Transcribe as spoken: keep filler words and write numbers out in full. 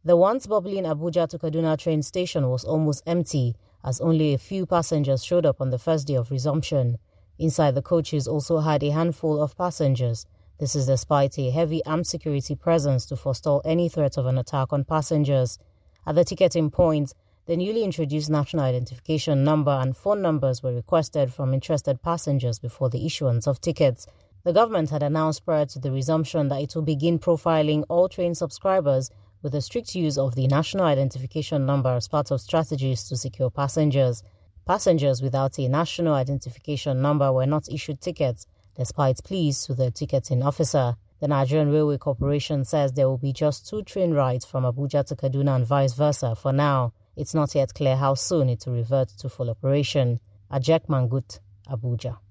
The once bubbling Abuja to Kaduna train station was almost empty, as only a few passengers showed up on the first day of resumption. Inside the coaches also had a handful of passengers. This is despite a heavy armed security presence to forestall any threat of an attack on passengers. At the ticketing point, the newly introduced national identification number and phone numbers were requested from interested passengers before the issuance of tickets. The government had announced prior to the resumption that it will begin profiling all train subscribers with the strict use of the national identification number as part of strategies to secure passengers. Passengers without a national identification number were not issued tickets, despite pleas to the ticketing officer. The Nigerian Railway Corporation says there will be just two train rides from Abuja to Kaduna and vice versa for now. It's not yet clear how soon it will revert to full operation. Ajek Mangut, Abuja.